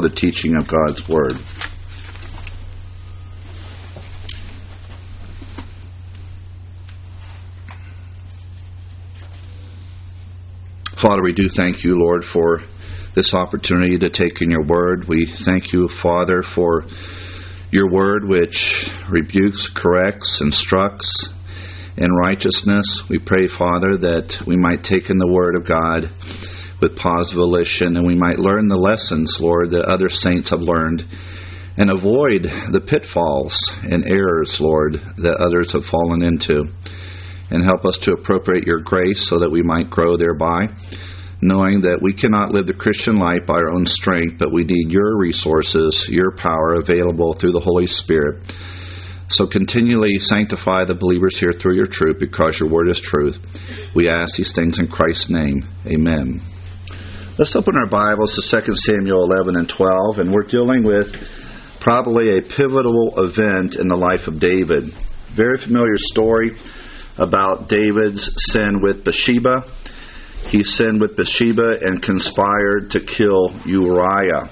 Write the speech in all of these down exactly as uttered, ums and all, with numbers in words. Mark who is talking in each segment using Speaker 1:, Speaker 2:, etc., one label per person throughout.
Speaker 1: the teaching of God's Word. Father, we do thank you, Lord, for this opportunity to take in your Word. We thank you, Father, for your Word which rebukes, corrects, instructs in righteousness. We pray, Father, that we might take in the Word of God with positive volition, and we might learn the lessons, Lord, that other saints have learned, and avoid the pitfalls and errors, Lord, that others have fallen into. And help us to appropriate your grace so that we might grow thereby, knowing that we cannot live the Christian life by our own strength, but we need your resources, your power available through the Holy Spirit. So continually sanctify the believers here through your truth, because your word is truth. We ask these things in Christ's name. Amen. Let's open our Bibles to Second Samuel eleven and twelve, and we're dealing with probably a pivotal event in the life of David. Very familiar story about David's sin with Bathsheba. He sinned with Bathsheba and conspired to kill Uriah.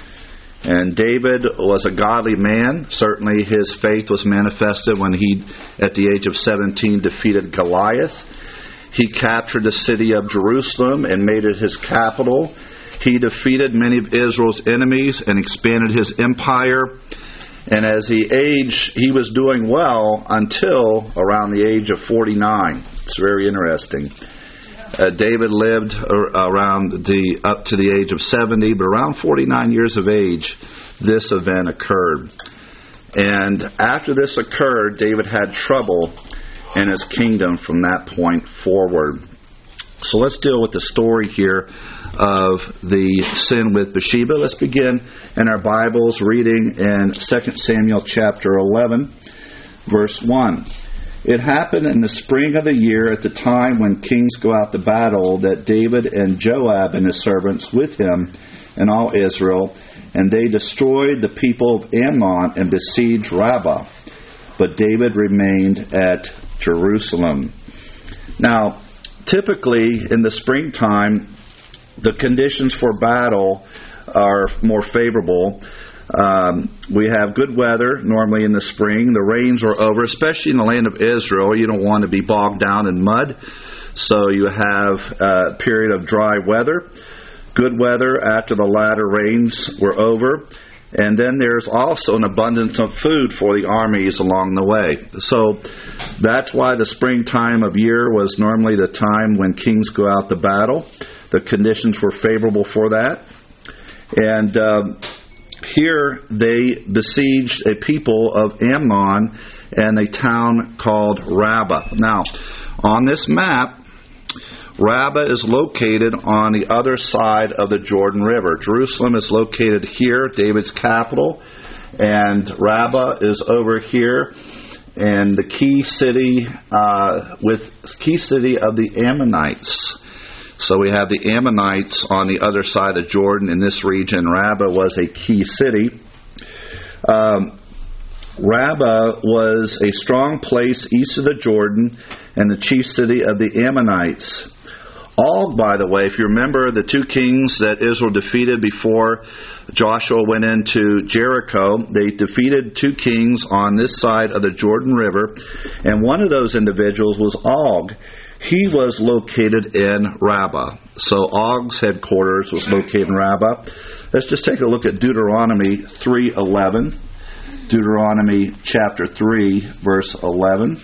Speaker 1: And David was a godly man. Certainly his faith was manifested when he, at the age of seventeen, defeated Goliath. He captured the city of Jerusalem and made it his capital. He defeated many of Israel's enemies and expanded his empire. And as he aged, he was doing well until around the age of forty-nine. It's very interesting. Uh, David lived around the up to the age of seventy, but around forty-nine years of age, this event occurred. And after this occurred, David had trouble in his kingdom from that point forward. So let's deal with the story here of the sin with Bathsheba. Let's begin in our Bibles reading in Second Samuel chapter eleven, verse one. It happened in the spring of the year, at the time when kings go out to battle, that David and Joab and his servants with him and all Israel, and they destroyed the people of Ammon and besieged Rabbah. But David remained at Jerusalem. Now, typically in the springtime, the conditions for battle are more favorable. Um, we have good weather normally in the spring. The rains are over, especially in the land of Israel. You don't want to be bogged down in mud. So you have a period of dry weather, good weather after the latter rains were over. And then there's also an abundance of food for the armies along the way. So that's why the springtime of year was normally the time when kings go out to battle. The conditions were favorable for that. And um, here they besieged a people of Ammon and a town called Rabbah. Now, on this map, Rabbah is located on the other side of the Jordan River. Jerusalem is located here, David's capital, and Rabbah is over here, and the key city uh, with key city of the Ammonites. So we have the Ammonites on the other side of Jordan in this region. Rabbah was a key city. Um, Rabbah was a strong place east of the Jordan and the chief city of the Ammonites. Og, by the way, if you remember the two kings that Israel defeated before Joshua went into Jericho, they defeated two kings on this side of the Jordan River, and one of those individuals was Og. He was located in Rabbah. So Og's headquarters was located in Rabbah. Let's just take a look at Deuteronomy three eleven. Deuteronomy chapter three, verse eleven.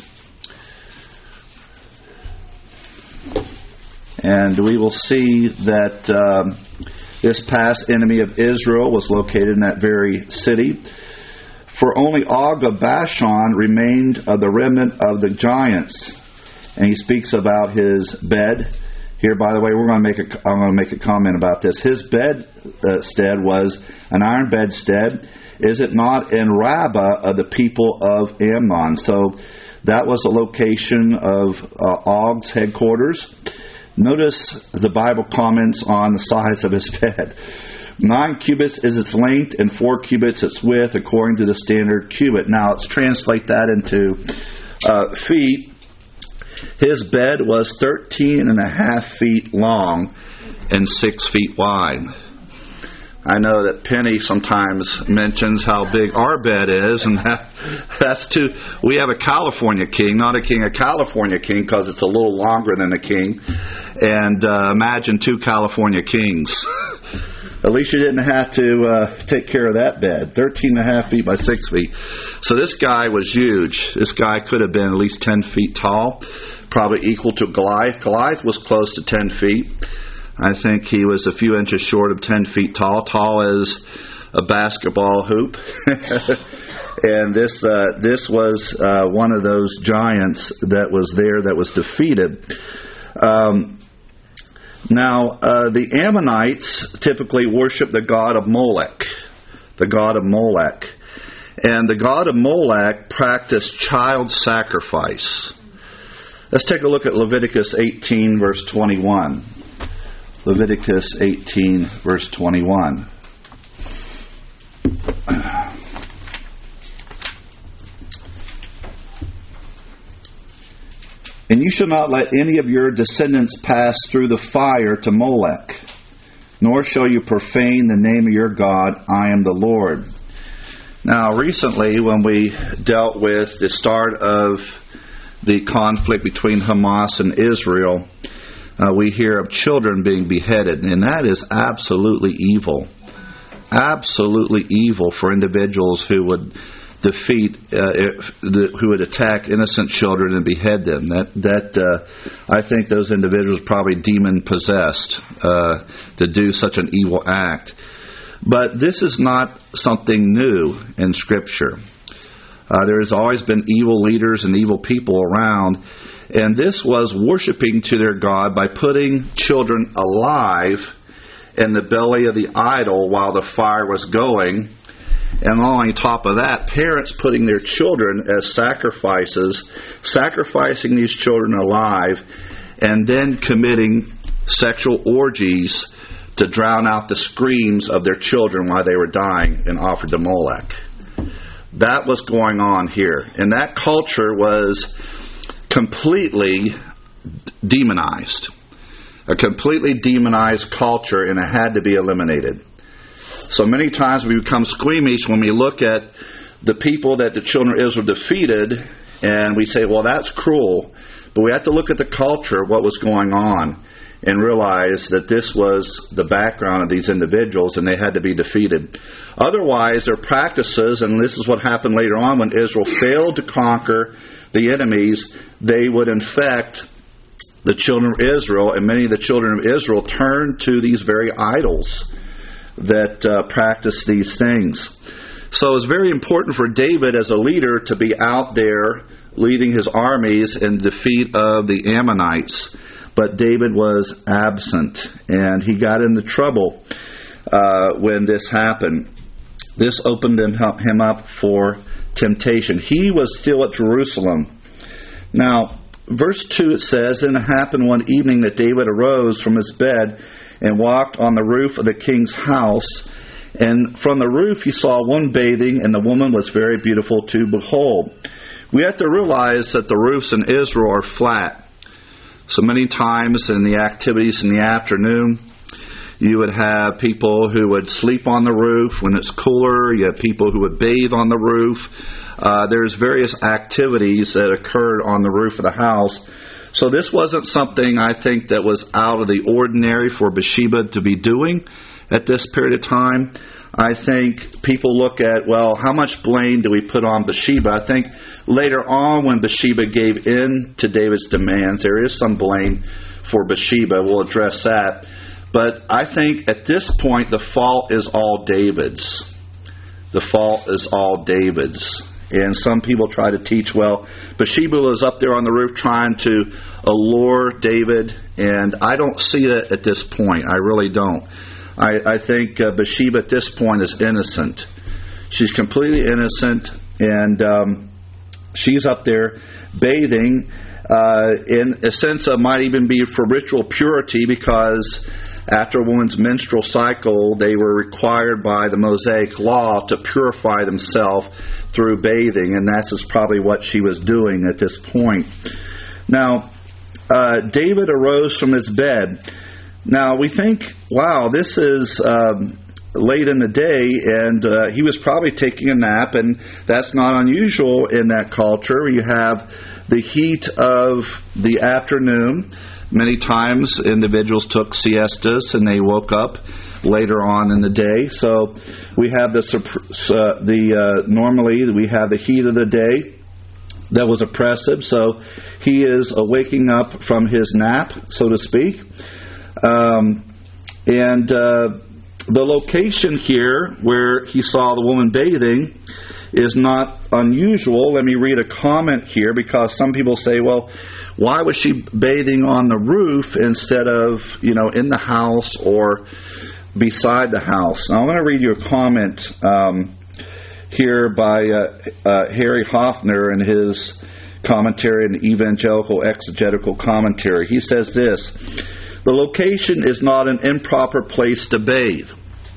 Speaker 1: And we will see that um, this past enemy of Israel was located in that very city. For only Og of Bashan remained of the remnant of the giants. And he speaks about his bed. Here, by the way, we're going to make a, I'm going to make a comment about this. His bedstead was an iron bedstead. Is it not in Rabbah of the people of Ammon? So that was a location of uh, Og's headquarters. Notice the Bible comments on the size of his bed. Nine cubits is its length and four cubits its width according to the standard cubit. Now let's translate that into uh, feet. His bed was thirteen and a half feet long and six feet wide. I know that Penny sometimes mentions how big our bed is, and that, that's too. We have a California king, not a king, a California king, because it's a little longer than a king. And uh, imagine two California kings. At least you didn't have to uh, take care of that bed. thirteen and a half feet by six feet. So this guy was huge. This guy could have been at least ten feet tall, probably equal to Goliath. Goliath was close to ten feet. I think he was a few inches short of ten feet tall, tall as a basketball hoop. And this uh, this was uh, one of those giants that was there that was defeated. Um, now, uh, the Ammonites typically worship the god of Molech, the god of Molech. And the god of Molech practiced child sacrifice. Let's take a look at Leviticus eighteen, verse twenty-one. Leviticus eighteen, verse twenty-one. And you shall not let any of your descendants pass through the fire to Molech, nor shall you profane the name of your God. I am the Lord. Now, recently, when we dealt with the start of the conflict between Hamas and Israel, Uh, we hear of children being beheaded, and that is absolutely evil. Absolutely evil for individuals who would defeat, uh, if, the, who would attack innocent children and behead them. That that uh, I think those individuals are probably demon possessed uh, to do such an evil act. But this is not something new in Scripture. Uh, there has always been evil leaders and evil people around. And this was worshiping to their God by putting children alive in the belly of the idol while the fire was going. And on top of that, parents putting their children as sacrifices, sacrificing these children alive, and then committing sexual orgies to drown out the screams of their children while they were dying and offered to Molech. That was going on here. And that culture was completely demonized. A completely demonized culture, and it had to be eliminated. So many times we become squeamish when we look at the people that the children of Israel defeated, and we say, well, that's cruel. But we have to look at the culture, what was going on, and realize that this was the background of these individuals, and they had to be defeated. Otherwise, their practices, and this is what happened later on when Israel failed to conquer the enemies, they would infect the children of Israel, and many of the children of Israel turned to these very idols that uh, practice these things. So it's very important for David as a leader to be out there leading his armies in defeat of the Ammonites. But David was absent, and he got into trouble uh, when this happened. This opened him, him up for temptation. He was still at Jerusalem. Now, verse two, it says, And it happened one evening that David arose from his bed and walked on the roof of the king's house. And from the roof he saw one bathing, and the woman was very beautiful to behold. We have to realize that the roofs in Israel are flat. So many times in the activities in the afternoon, you would have people who would sleep on the roof when it's cooler. You have people who would bathe on the roof. Uh, there's various activities that occurred on the roof of the house. So this wasn't something, I think, that was out of the ordinary for Bathsheba to be doing at this period of time. I think people look at, well, how much blame do we put on Bathsheba? I think later on when Bathsheba gave in to David's demands, there is some blame for Bathsheba. We'll address that. But I think at this point, the fault is all David's. The fault is all David's. And some people try to teach, well, Bathsheba was up there on the roof trying to allure David. And I don't see that at this point. I really don't. I, I think uh, Bathsheba at this point is innocent. She's completely innocent. And um, she's up there bathing. Uh, in a sense, it might even be for ritual purity, because after a woman's menstrual cycle, they were required by the Mosaic law to purify themselves through bathing, and that's just probably what she was doing at this point. Now, uh, David arose from his bed. Now, we think, wow, this is um, late in the day, and uh, he was probably taking a nap, and that's not unusual in that culture. You have the heat of the afternoon. Many times individuals took siestas, and they woke up later on in the day. So we have the, uh, the uh, normally we have the heat of the day that was oppressive. So he is uh, waking up from his nap, so to speak. Um, and uh, the location here where he saw the woman bathing is not unusual. Let me read a comment here, because some people say, well, why was she bathing on the roof instead of, you know, in the house or beside the house? Now, I'm going to read you a comment um, here by uh, uh, Harry Hoffner in his commentary, an evangelical exegetical commentary. He says this: the location is not an improper place to bathe.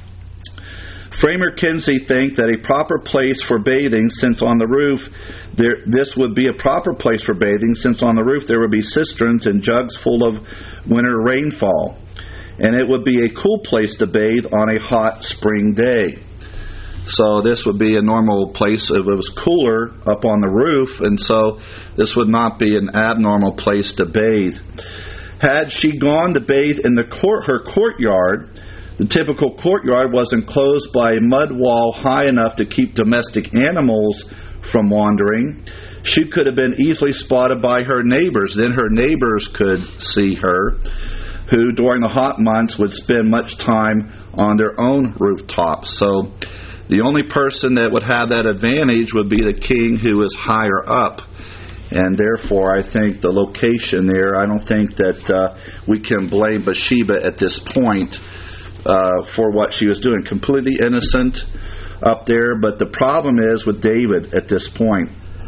Speaker 1: Framer Kinsey think that a proper place for bathing, since on the roof there, this would be a proper place for bathing, since on the roof there would be cisterns and jugs full of winter rainfall, and it would be a cool place to bathe on a hot spring day. So this would be a normal place if it was cooler up on the roof, and so this would not be an abnormal place to bathe. Had she gone to bathe in the court, her courtyard, the typical courtyard was enclosed by a mud wall high enough to keep domestic animals from wandering. She could have been easily spotted by her neighbors. Then her neighbors could see her, who during the hot months would spend much time on their own rooftops. So the only person that would have that advantage would be the king, who is higher up. And therefore, I think the location there, I don't think that uh, we can blame Bathsheba at this point Uh, for what she was doing. Completely innocent up there, but the problem is with David at this point.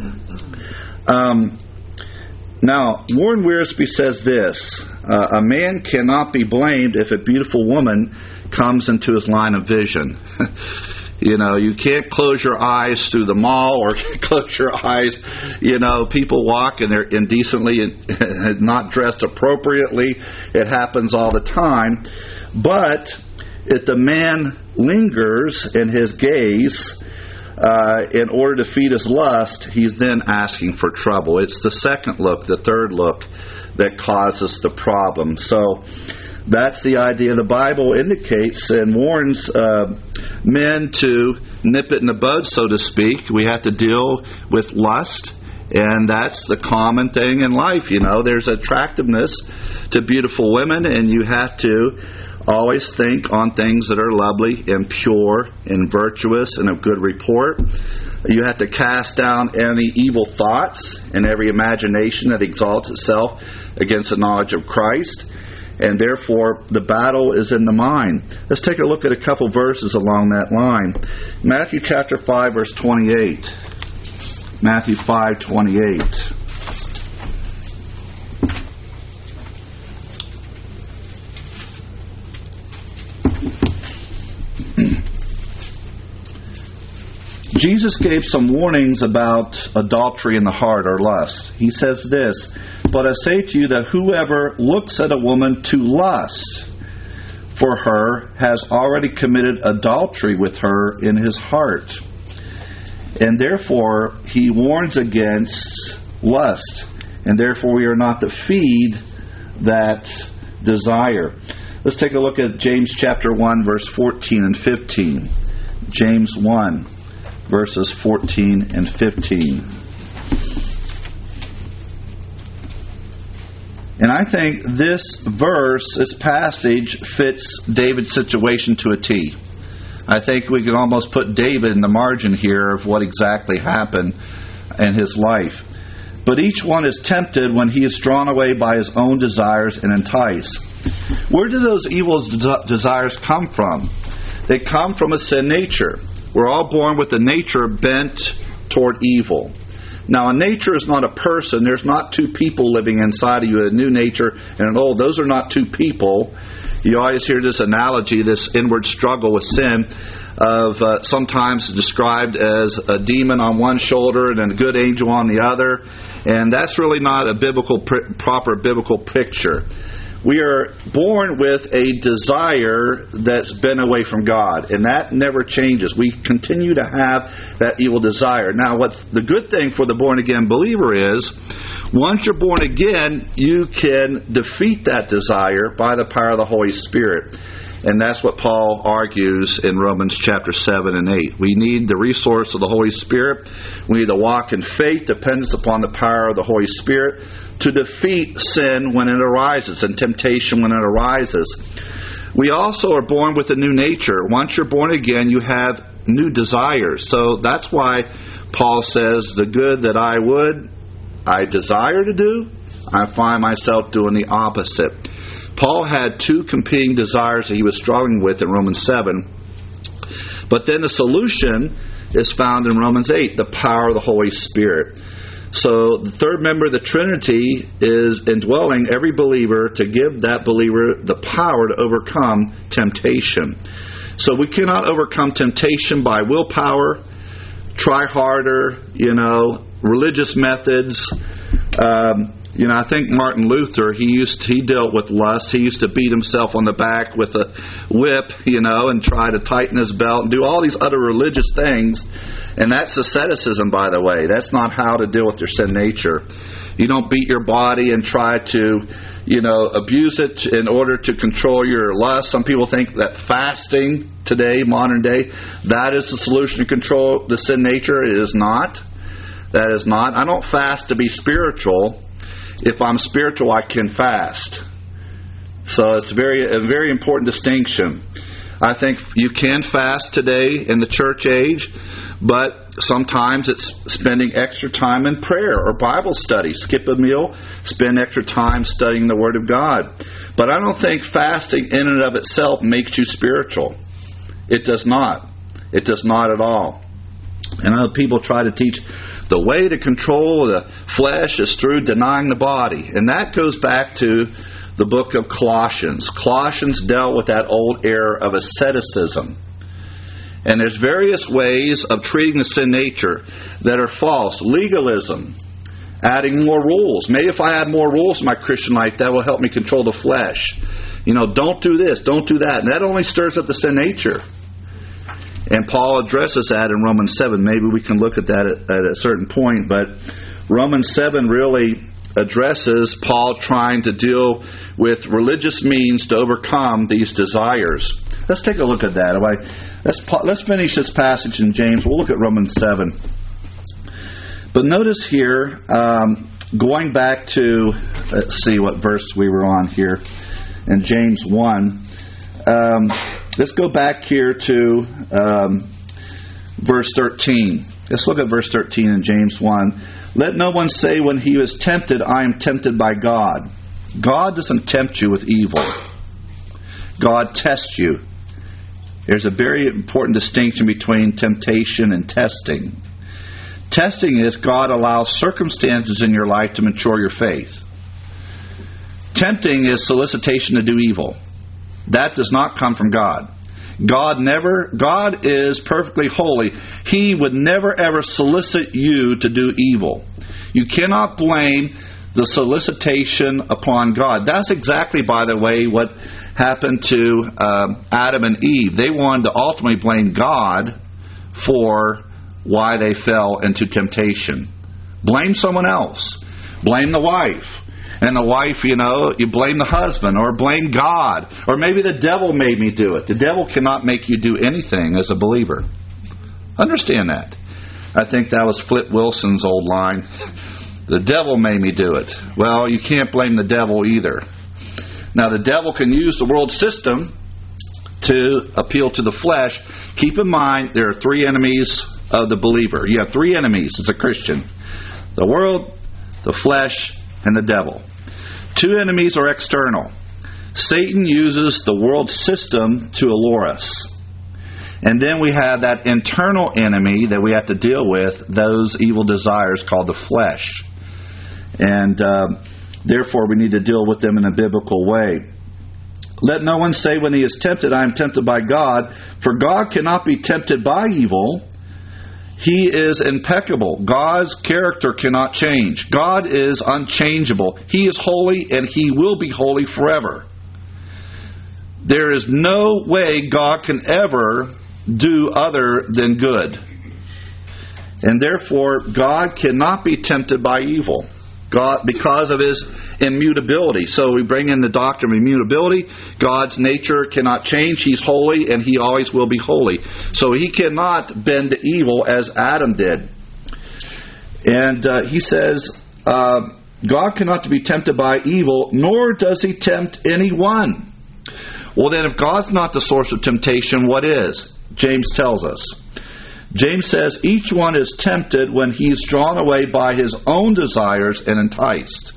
Speaker 1: Um, now, Warren Wiersbe says this: uh, a man cannot be blamed if a beautiful woman comes into his line of vision. You know, you can't close your eyes through the mall, or close your eyes, you know, people walk and they're indecently and not dressed appropriately. It happens all the time. But if the man lingers in his gaze uh, in order to feed his lust, he's then asking for trouble. It's the second look, the third look, that causes the problem. So that's the idea. The Bible indicates and warns uh, men to nip it in the bud, so to speak. We have to deal with lust, and that's the common thing in life. You know, there's attractiveness to beautiful women, and you have to always think on things that are lovely and pure and virtuous and of good report. You have to cast down any evil thoughts and every imagination that exalts itself against the knowledge of Christ. And therefore, the battle is in the mind. Let's take a look at a couple verses along that line. Matthew chapter five, verse twenty-eight. Matthew five, twenty-eight. Jesus gave some warnings about adultery in the heart, or lust. He says this: but I say to you that whoever looks at a woman to lust for her has already committed adultery with her in his heart. And therefore he warns against lust, and therefore we are not to feed that desire. Let's take a look at James chapter one, verse fourteen and fifteen. James one, verses fourteen and fifteen. And I think this verse, this passage, fits David's situation to a T. I think we can almost put David in the margin here of what exactly happened in his life. But each one is tempted when he is drawn away by his own desires and enticed. Where do those evil desires come from? They come from a sin nature. We're all born with a nature bent toward evil. Now, a nature is not a person. There's not two people living inside of you, a new nature and an old. Those are not two people. You always hear this analogy, this inward struggle with sin, of uh, sometimes described as a demon on one shoulder and a good angel on the other. And that's really not a biblical, proper biblical picture. We are born with a desire that's been away from God, and that never changes. We continue to have that evil desire. Now, what's the good thing for the born-again believer is, once you're born again, you can defeat that desire by the power of the Holy Spirit. And that's what Paul argues in Romans chapter seven and eight. We need the resource of the Holy Spirit. We need to walk in faith, dependence upon the power of the Holy Spirit, to defeat sin when it arises and temptation when it arises. We also are born with a new nature. Once you're born again, you have new desires. So that's why Paul says, the good that I would, I desire to do, I find myself doing the opposite. Paul had two competing desires that he was struggling with in Romans seven. But then the solution is found in Romans eight, the power of the Holy Spirit. So the third member of the Trinity is indwelling every believer to give that believer the power to overcome temptation. So we cannot overcome temptation by willpower, try harder, you know, religious methods. Um, you know, I think Martin Luther, he used he dealt with lust. He used to beat himself on the back with a whip, you know, and try to tighten his belt and do all these other religious things. And that's asceticism, by the way. That's not how to deal with your sin nature. You don't beat your body and try to, you know, abuse it in order to control your lust. Some people think that fasting today, modern day, that is the solution to control the sin nature. It is not. That is not. I don't fast to be spiritual. If I'm spiritual, I can fast. So it's very a very important distinction. I think you can fast today in the church age, but sometimes it's spending extra time in prayer or Bible study. Skip a meal, spend extra time studying the Word of God. But I don't think fasting in and of itself makes you spiritual. It does not. It does not at all. And other people try to teach the way to control the flesh is through denying the body. And that goes back to the book of Colossians. Colossians dealt with that old error of asceticism. And there's various ways of treating the sin nature that are false. Legalism, adding more rules. Maybe if I add more rules in my Christian life, that will help me control the flesh. You know, don't do this, don't do that. And that only stirs up the sin nature. And Paul addresses that in Romans seven. Maybe we can look at that at, at a certain point. But Romans seven really addresses Paul trying to deal with religious means to overcome these desires. Let's take a look at that. Let's, let's finish this passage in James. We'll look at Romans seven. But notice here, um, going back to, let's see what verse we were on here, in James one. Um, let's go back here to um, verse thirteen. Let's look at verse thirteen in James one. Let no one say when he is tempted, I am tempted by God. God doesn't tempt you with evil. God tests you. There's a very important distinction between temptation and testing. Testing is God allows circumstances in your life to mature your faith. Tempting is solicitation to do evil. That does not come from God. God never, God is perfectly holy. He would never ever solicit you to do evil. You cannot blame the solicitation upon God. That's exactly, by the way, what happened to uh, Adam and Eve. They wanted to ultimately blame God for why they fell into temptation. Blame someone else. Blame the wife. And the wife, you know, you blame the husband or blame God. Or maybe the devil made me do it. The devil cannot make you do anything as a believer. Understand that. I think that was Flip Wilson's old line. The devil made me do it. Well, you can't blame the devil either. Now, the devil can use the world system to appeal to the flesh. Keep in mind, there are three enemies of the believer. You have three enemies as a Christian. The world, the flesh, and the devil. Two enemies are external. Satan uses the world system to allure us. And then we have that internal enemy that we have to deal with, those evil desires called the flesh. And uh, therefore we need to deal with them in a biblical way. Let no one say when he is tempted, I am tempted by God, for God cannot be tempted by evil, He is impeccable. God's character cannot change. God is unchangeable. He is holy, and He will be holy forever. There is no way God can ever do other than good. And therefore, God cannot be tempted by evil, God, because of His immutability. So we bring in the doctrine of immutability. God's nature cannot change. He's holy, and He always will be holy. So He cannot bend to evil as Adam did. And uh, he says, uh, God cannot be tempted by evil, nor does He tempt anyone. Well, then, if God's not the source of temptation, what is? James tells us. James says, each one is tempted when he is drawn away by his own desires and enticed.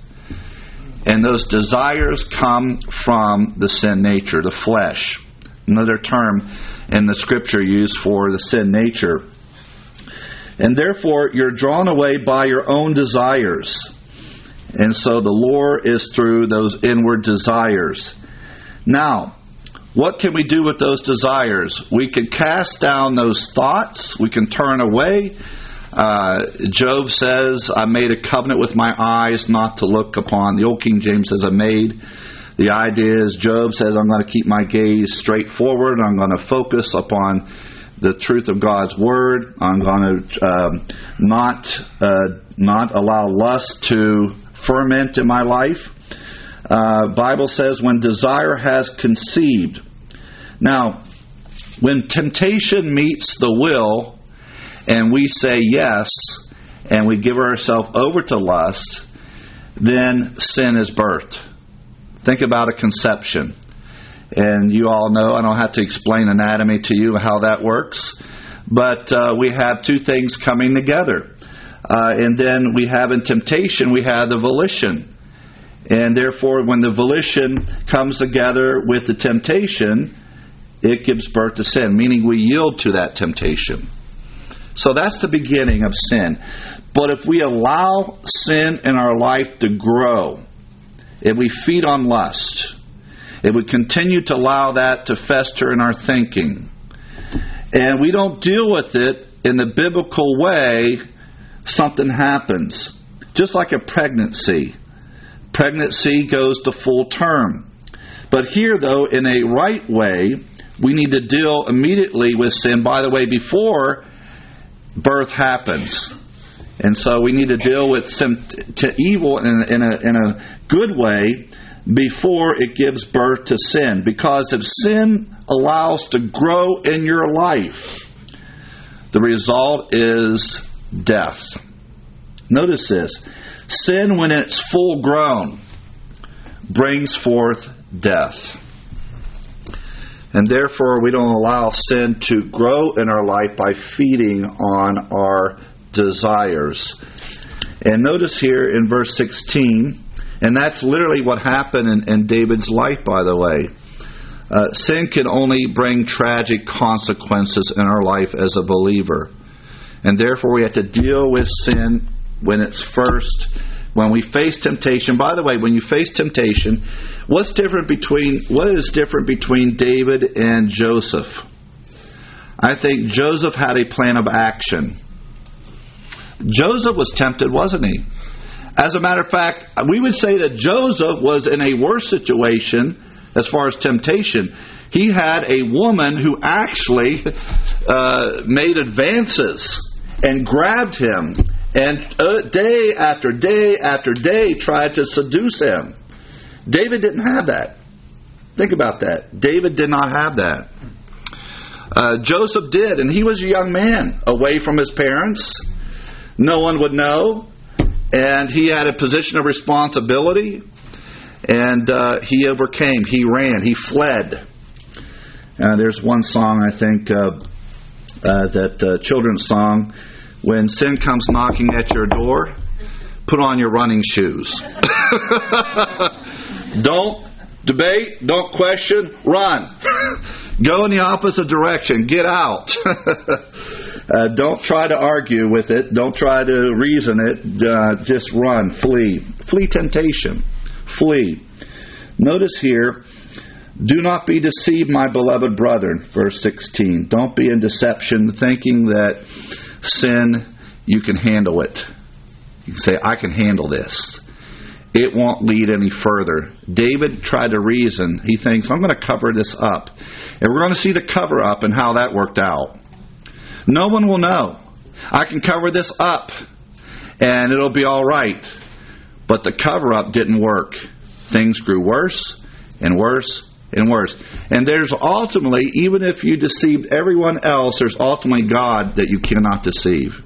Speaker 1: And those desires come from the sin nature, the flesh. Another term in the Scripture used for the sin nature. And therefore, you're drawn away by your own desires. And so the lure is through those inward desires. Now, what can we do with those desires? We can cast down those thoughts. We can turn away. Uh, Job says, I made a covenant with my eyes not to look upon. The old King James says, I made. The idea is, Job says, I'm going to keep my gaze straight forward. I'm going to focus upon the truth of God's Word. I'm going to um, not, uh, not allow lust to ferment in my life. Uh, Bible says when desire has conceived. Now, when temptation meets the will and we say yes and we give ourselves over to lust, then sin is birthed. Think about a conception. And you all know, I don't have to explain anatomy to you how that works, but uh, we have two things coming together. Uh, and then we have in temptation, we have the volition. And therefore, when the volition comes together with the temptation, it gives birth to sin, meaning we yield to that temptation. So that's the beginning of sin. But if we allow sin in our life to grow, if we feed on lust, if we continue to allow that to fester in our thinking, and we don't deal with it in the biblical way, something happens. Just like a pregnancy. Pregnancy goes to full term. But here, though, in a right way, we need to deal immediately with sin, by the way, before birth happens. And so we need to deal with sin to evil in a, in a, in a good way before it gives birth to sin. Because if sin allows to grow in your life, the result is death. Notice this. Sin, when it's full grown, brings forth death. And therefore, we don't allow sin to grow in our life by feeding on our desires. And notice here in verse sixteen, and that's literally what happened in, in David's life, by the way. Uh, sin can only bring tragic consequences in our life as a believer. And therefore, we have to deal with sin when it's first, when we face temptation. By the way, when you face temptation, what's different between, what is different between David and Joseph? I think Joseph had a plan of action. Joseph was tempted, wasn't he? As a matter of fact, we would say that Joseph was in a worse situation as far as temptation. He had a woman who actually uh, made advances and grabbed him, and uh, day after day after day tried to seduce him. David didn't have that. Think about that. David did not have that. Uh, Joseph did, and he was a young man away from his parents. No one would know. And he had a position of responsibility. And uh, he overcame. He ran. He fled. Uh, there's one song, I think, uh, uh, that uh, children's song. When sin comes knocking at your door, put on your running shoes. Don't debate, don't question, run. Go in the opposite direction. Get out. uh, don't try to argue with it. Don't try to reason it. Uh, just run. Flee. Flee temptation. Flee. Notice here, do not be deceived, my beloved brethren. Verse sixteen. Don't be in deception, thinking that sin, you can handle it. You can say, I can handle this. It won't lead any further. David tried to reason. He thinks, I'm going to cover this up. And we're going to see the cover up and how that worked out. No one will know. I can cover this up and it'll be all right. But the cover up didn't work. Things grew worse and worse and worse. And there's ultimately, even if you deceived everyone else, there's ultimately God that you cannot deceive.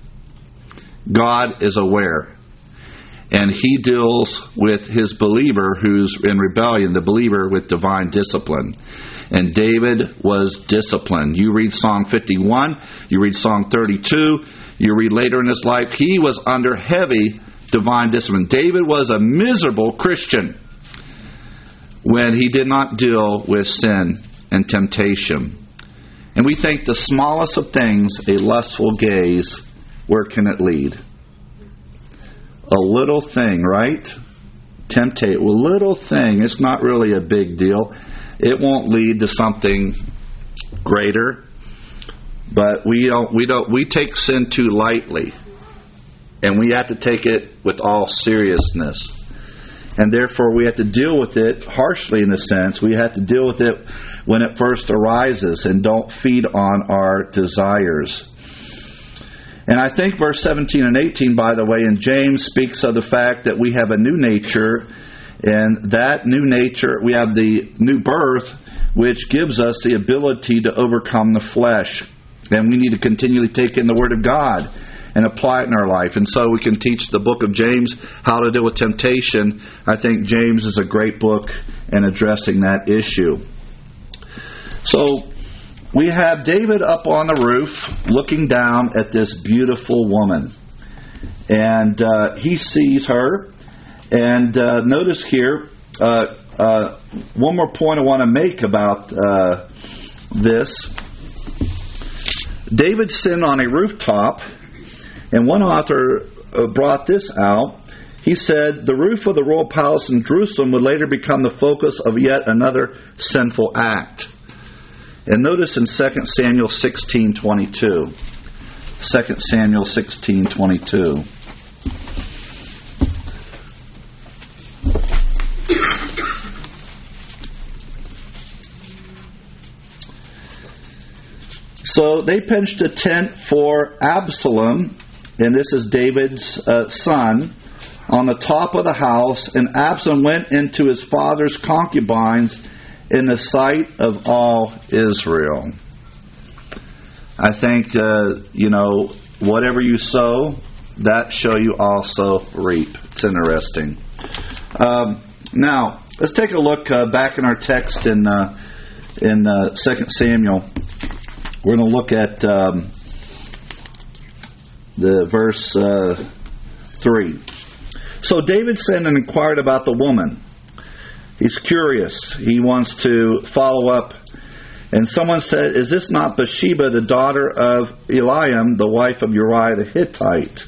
Speaker 1: God is aware. And He deals with His believer who's in rebellion, the believer with divine discipline. And David was disciplined. You read Psalm fifty-one, you read Psalm thirty-two, you read later in his life, he was under heavy divine discipline. David was a miserable Christian when he did not deal with sin and temptation. And we think the smallest of things, a lustful gaze, where can it lead? A little thing, right? Temptate. A little thing. It's not really a big deal. It won't lead to something greater. But we don't. We don't. We take sin too lightly, and we have to take it with all seriousness. And therefore, we have to deal with it harshly. In a sense, we have to deal with it when it first arises, and don't feed on our desires. And I think verse seventeen and eighteen, by the way, in James speaks of the fact that we have a new nature, and that new nature, we have the new birth, which gives us the ability to overcome the flesh. And we need to continually take in the Word of God and apply it in our life. And so we can teach the book of James how to deal with temptation. I think James is a great book in addressing that issue. So we have David up on the roof looking down at this beautiful woman. And uh, he sees her. And uh, notice here, uh, uh, one more point I want to make about uh, this. David sinned on a rooftop. And one author uh, brought this out. He said, the roof of the royal palace in Jerusalem would later become the focus of yet another sinful act. And notice in Second Samuel sixteen twenty-two. Second Samuel sixteen twenty-two. So they pitched a tent for Absalom, and this is David's uh, son, on the top of the house, and Absalom went into his father's concubines in the sight of all Israel. I think, uh, you know, whatever you sow, that shall you also reap. It's interesting. Um, now, let's take a look uh, back in our text in uh, in uh, Second Samuel. We're going to look at um, the verse uh, three. So David sent and inquired about the woman. He's curious. He wants to follow up. And someone said, is this not Bathsheba, the daughter of Eliam, the wife of Uriah the Hittite?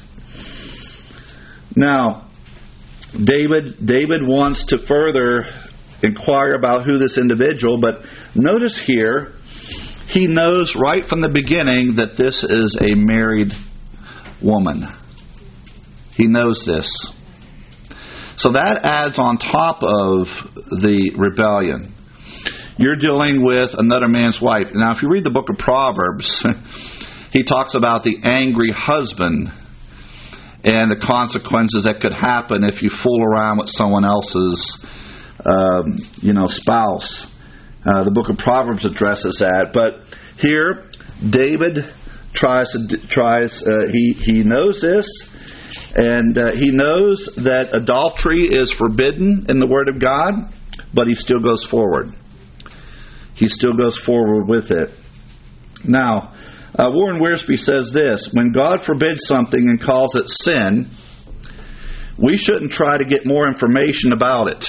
Speaker 1: Now, David, David wants to further inquire about who this individual, but notice here, he knows right from the beginning that this is a married woman. He knows this. So that adds on top of the rebellion. You're dealing with another man's wife. Now, if you read the book of Proverbs, he talks about the angry husband and the consequences that could happen if you fool around with someone else's, um, you know, spouse. Uh, the book of Proverbs addresses that. But here, David tries to tries. Uh, he he knows this. And uh, he knows that adultery is forbidden in the Word of God, but he still goes forward. He still goes forward with it. Now, uh, Warren Wiersbe says this, when God forbids something and calls it sin, we shouldn't try to get more information about it.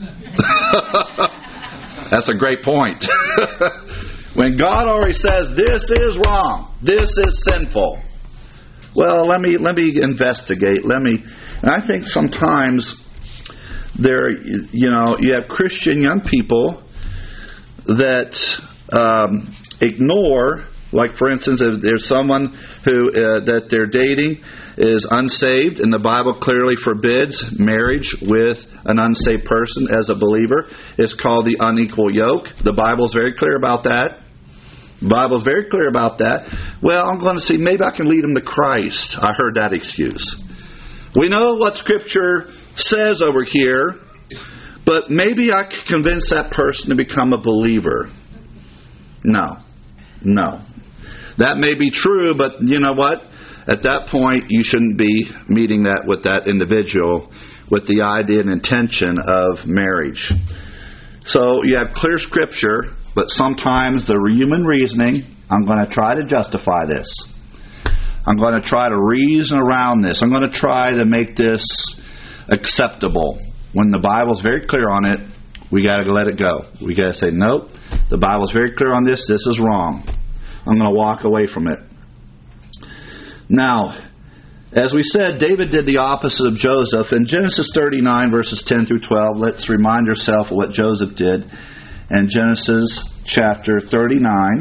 Speaker 1: That's a great point. When God already says, this is wrong, this is sinful, well, let me let me investigate. Let me, and I think sometimes there, you know, you have Christian young people that um, ignore Like, for instance, if there's someone who uh, that they're dating is unsaved, and the Bible clearly forbids marriage with an unsaved person as a believer. It's called the unequal yoke. The Bible's very clear about that. The Bible's very clear about that. Well, I'm going to see, maybe I can lead them to Christ. I heard that excuse. We know what Scripture says over here, but maybe I can convince that person to become a believer. No. No. That may be true, but you know what? At that point, you shouldn't be meeting that with that individual with the idea and intention of marriage. So you have clear Scripture, but sometimes the human reasoning, I'm going to try to justify this. I'm going to try to reason around this. I'm going to try to make this acceptable. When the Bible's very clear on it, we got to let it go. We got to say, nope, the Bible's very clear on this. This is wrong. I'm going to walk away from it. Now, as we said, David did the opposite of Joseph. In Genesis thirty-nine, verses ten through twelve, let's remind ourselves of what Joseph did. In Genesis chapter thirty-nine,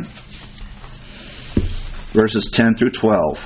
Speaker 1: verses ten through twelve.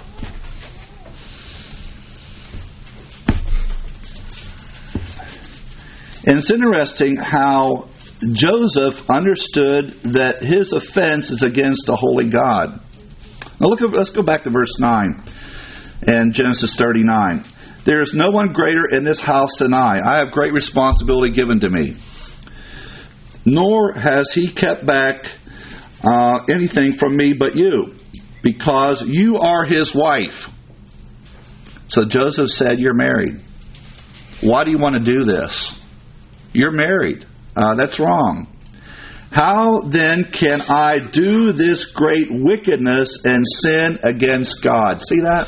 Speaker 1: And it's interesting how Joseph understood that his offense is against the holy God. Now look at, let's go back to verse nine in Genesis thirty-nine. There is no one greater in this house than I. I have great responsibility given to me. Nor has he kept back uh, anything from me but you, because you are his wife. So Joseph said, you're married. Why do you want to do this? You're married. Uh, that's wrong. How then can I do this great wickedness and sin against God? See that?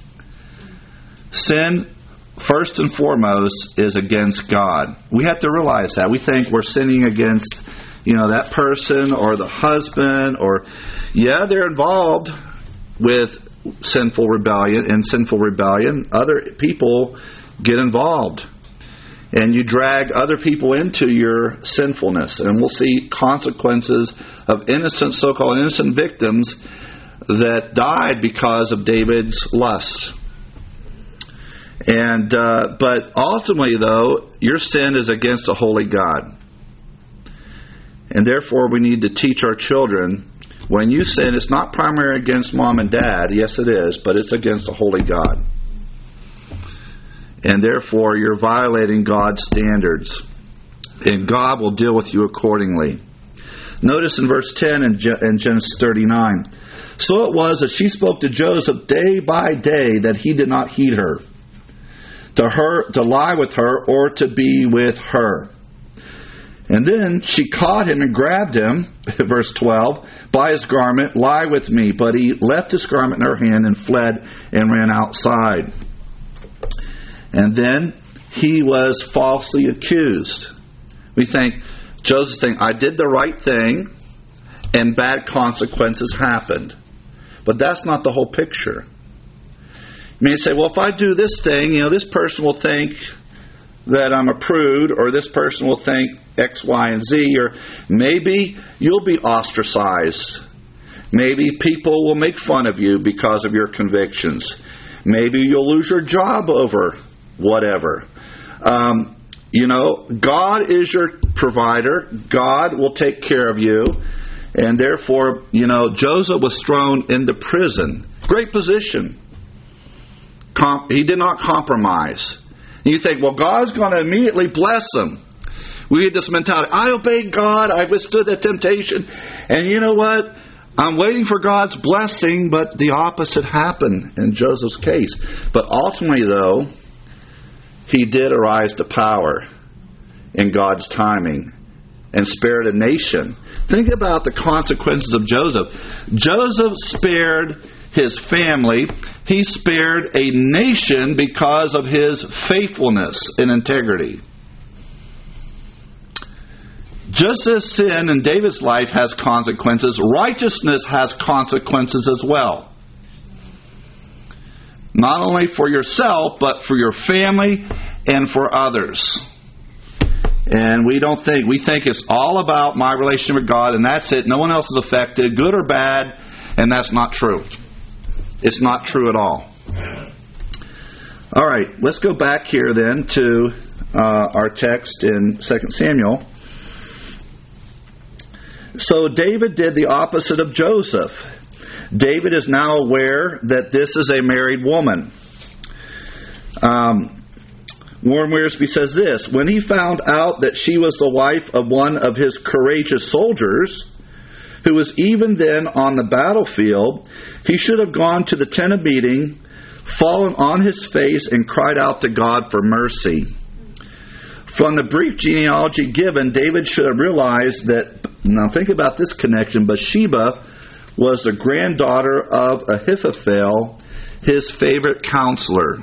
Speaker 1: Sin, first and foremost, is against God. We have to realize that. We think we're sinning against, you know, that person or the husband, or, yeah, they're involved with sinful rebellion. In sinful rebellion, other people get involved. And you drag other people into your sinfulness. And we'll see consequences of innocent, so-called innocent victims that died because of David's lust. And uh, but ultimately, though, your sin is against a holy God. And therefore, we need to teach our children, when you sin, it's not primarily against mom and dad. Yes, it is, but it's against a holy God. And therefore, you're violating God's standards. And God will deal with you accordingly. Notice in verse ten in Genesis thirty-nine. So it was that she spoke to Joseph day by day that he did not heed her. To her, to lie with her or to be with her. And then she caught him and grabbed him, verse twelve, by his garment, lie with me. But he left his garment in her hand and fled and ran outside. And then he was falsely accused. We think, Joseph think, I did the right thing and bad consequences happened. But that's not the whole picture. You may say, well, if I do this thing, you know, this person will think that I'm a prude, or this person will think X, Y, and Z, or maybe you'll be ostracized. Maybe people will make fun of you because of your convictions. Maybe you'll lose your job over whatever. Um, you know, God is your provider. God will take care of you. And therefore, you know, Joseph was thrown into prison. Great position. Com- he did not compromise. And you think, well, God's going to immediately bless him. We get this mentality, I obeyed God, I withstood the temptation, and you know what? I'm waiting for God's blessing, but the opposite happened in Joseph's case. But ultimately, though, he did arise to power in God's timing and spared a nation. Think about the consequences of Joseph. Joseph spared his family. He spared a nation because of his faithfulness and integrity. Just as sin in David's life has consequences, righteousness has consequences as well. Not only for yourself, but for your family and for others. And we don't think, we think it's all about my relationship with God, and that's it. No one else is affected, good or bad. And that's not true. It's not true at all. All right, let's go back here then to uh, our text in Second Samuel. So David did the opposite of Joseph. David is now aware that this is a married woman. Um, Warren Wiersbe says this: when he found out that she was the wife of one of his courageous soldiers, who was even then on the battlefield, he should have gone to the tent of meeting, fallen on his face, and cried out to God for mercy. From the brief genealogy given, David should have realized that, now think about this connection, Bathsheba was the granddaughter of Ahithophel, his favorite counselor.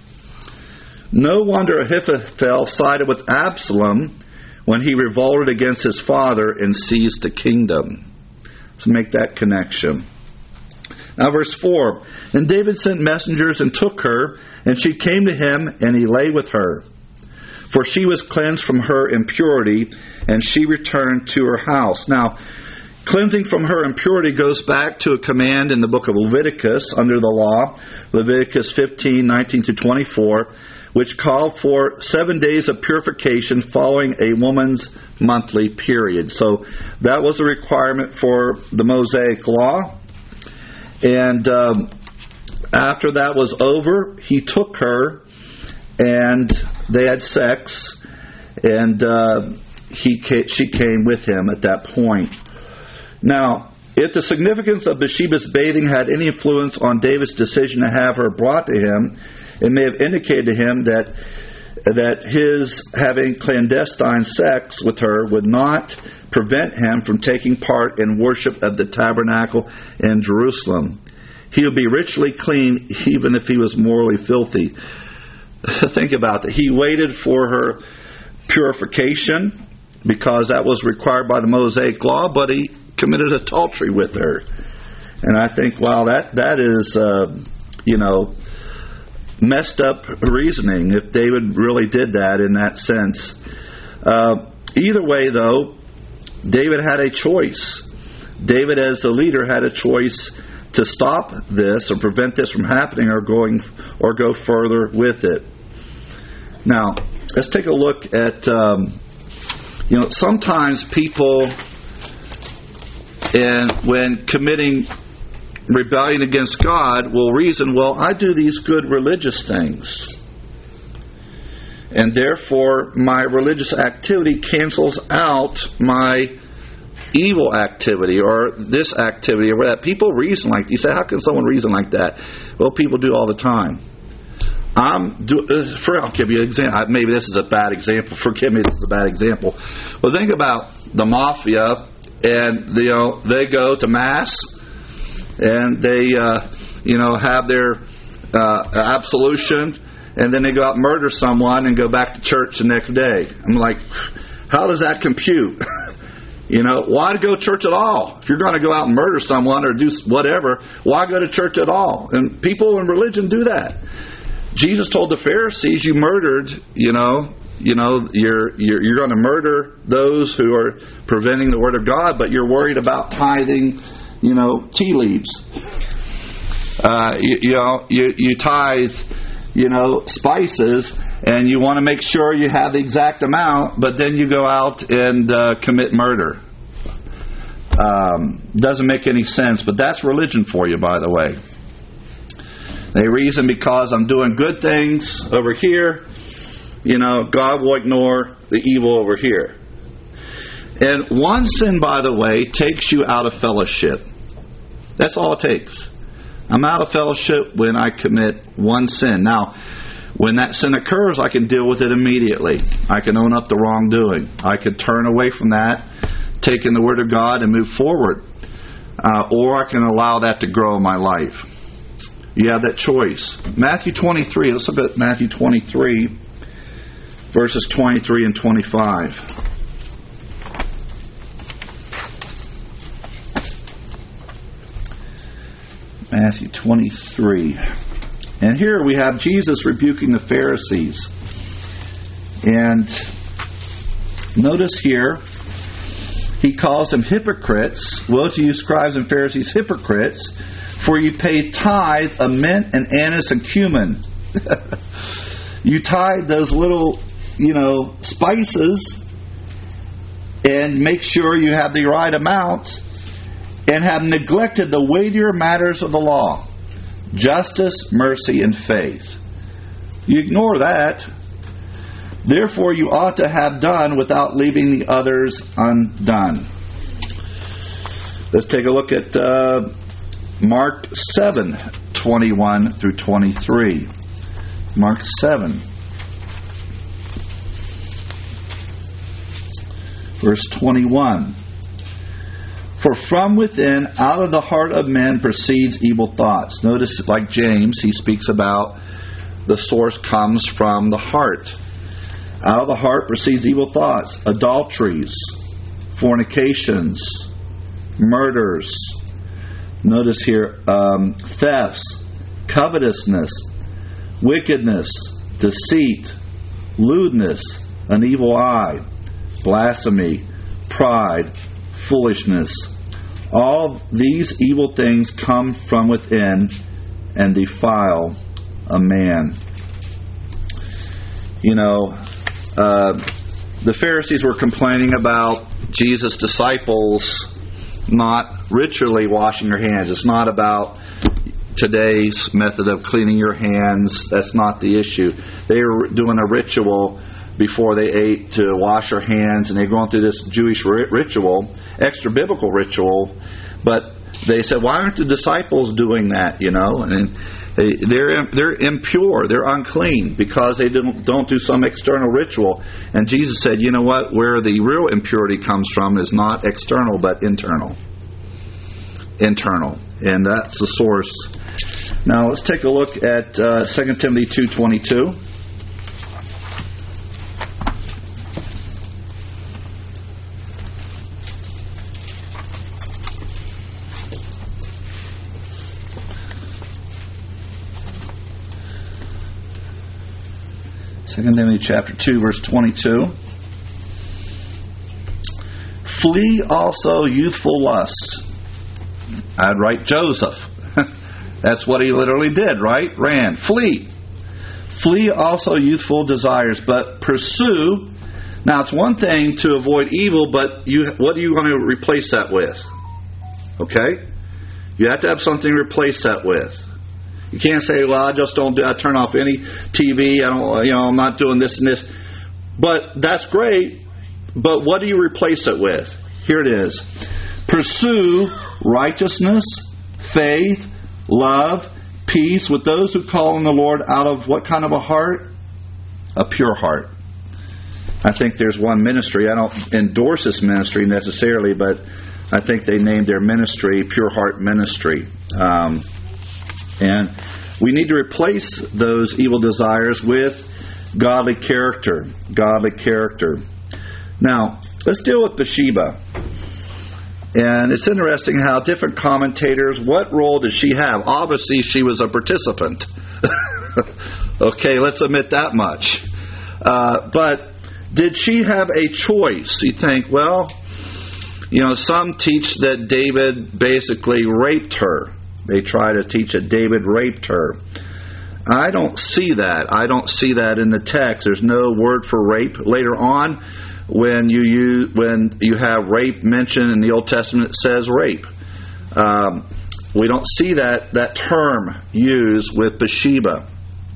Speaker 1: No wonder Ahithophel sided with Absalom when he revolted against his father and seized the kingdom. So make that connection. Now verse four, and David sent messengers and took her, and she came to him, and he lay with her. For she was cleansed from her impurity, and she returned to her house. Now, cleansing from her impurity goes back to a command in the book of Leviticus under the law, Leviticus fifteen, nineteen through twenty-four, which called for seven days of purification following a woman's monthly period. So that was a requirement for the Mosaic law. And um, after that was over, he took her, and they had sex, and uh, he ca- she came with him at that point. Now, if the significance of Bathsheba's bathing had any influence on David's decision to have her brought to him, it may have indicated to him that that his having clandestine sex with her would not prevent him from taking part in worship of the tabernacle in Jerusalem. He would be ritually clean even if he was morally filthy. Think about that. He waited for her purification because that was required by the Mosaic law, but he committed adultery with her. And I think, wow, that that is, uh, you know, messed up reasoning if David really did that in that sense. Uh, either way, though, David had a choice. David, as the leader, had a choice to stop this or prevent this from happening, or going or go further with it. Now, let's take a look at, um, you know, sometimes people, and when committing rebellion against God, will reason, well, I do these good religious things, and therefore my religious activity cancels out my evil activity or this activity or that. People reason like that. You say, how can someone reason like that? Well, people do all the time. I'm do, uh, for, I'll give you an example. Maybe this is a bad example. Forgive me, this is a bad example. Well, think about the mafia, and you know they go to mass, and they uh, you know have their uh, absolution, and then they go out and murder someone and go back to church the next day. I'm like, how does that compute? You know, why go to church at all? If you're going to go out and murder someone or do whatever, why go to church at all? And people in religion do that. Jesus told the Pharisees, you murdered, you know, you know, you're you're, you're going to murder those who are preventing the word of God, but you're worried about tithing, you know, tea leaves. Uh, you, you know, you, you tithe, you know, spices, and you want to make sure you have the exact amount, but then you go out and uh, commit murder. Um, doesn't make any sense, but that's religion for you, by the way. They reason because I'm doing good things over here, you know, God will ignore the evil over here. And one sin, by the way, takes you out of fellowship. That's all it takes. I'm out of fellowship when I commit one sin. Now, when that sin occurs, I can deal with it immediately. I can own up the wrongdoing. I can turn away from that, take in the Word of God, and move forward. Uh, or I can allow that to grow in my life. You have that choice. Matthew twenty-three, let's look at Matthew twenty-three, verses twenty-three and twenty-five. Matthew twenty-three. And here we have Jesus rebuking the Pharisees. And notice here, he calls them hypocrites. Woe to you, scribes and Pharisees, hypocrites, for you pay tithe of mint and anise and cumin. You tithe those little, you know, spices and make sure you have the right amount, and have neglected the weightier matters of the law, justice, mercy, and faith. You ignore that. Therefore, you ought to have done without leaving the others undone. Let's take a look at uh, Mark seven, twenty-one through twenty-three. Mark seven, verse twenty-one. For from within, out of the heart of men, proceeds evil thoughts. Notice, like James, he speaks about the source comes from the heart. Out of the heart proceeds evil thoughts, adulteries, fornications, murders. Notice here, um, thefts, covetousness, wickedness, deceit, lewdness, an evil eye, blasphemy, pride, foolishness. All these evil things come from within and defile a man. You know, uh, the Pharisees were complaining about Jesus' disciples not ritually washing their hands. It's not about today's method of cleaning your hands. That's not the issue. They were doing a ritual before they ate to wash their hands, and they're going through this Jewish ritual, extra biblical ritual, but they said, why aren't the disciples doing that, you know? And they, they're they're impure, they're unclean because they don't, don't do some external ritual. And Jesus said, you know what, where the real impurity comes from is not external but internal. Internal. And that's the source. Now let's take a look at uh, Second Timothy two twenty-two. Second Timothy chapter two, verse twenty-two. Flee also youthful lusts. I'd write Joseph. That's what he literally did, right? Ran. Flee. Flee also youthful desires, but pursue. Now, it's one thing to avoid evil, but you, what are you going to replace that with? Okay? You have to have something to replace that with. You can't say, well, I just don't do, I turn off any T V. I don't, you know, I'm not doing this and this. But that's great. But what do you replace it with? Here it is. Pursue righteousness, faith, love, peace with those who call on the Lord out of what kind of a heart? A pure heart. I think there's one ministry. I don't endorse this ministry necessarily, but I think they named their ministry Pure Heart Ministry. Um, and we need to replace those evil desires with godly character. Godly character. Now, let's deal with Bathsheba. And it's interesting how different commentators, what role does she have? Obviously, she was a participant. Okay, let's admit that much. Uh, but did she have a choice? You think, well, you know, some teach that David basically raped her. They try to teach that David raped her. I don't see that. I don't see that in the text. There's no word for rape. Later on, when you use, when you have rape mentioned in the Old Testament, it says rape. Um, we don't see that, that term used with Bathsheba.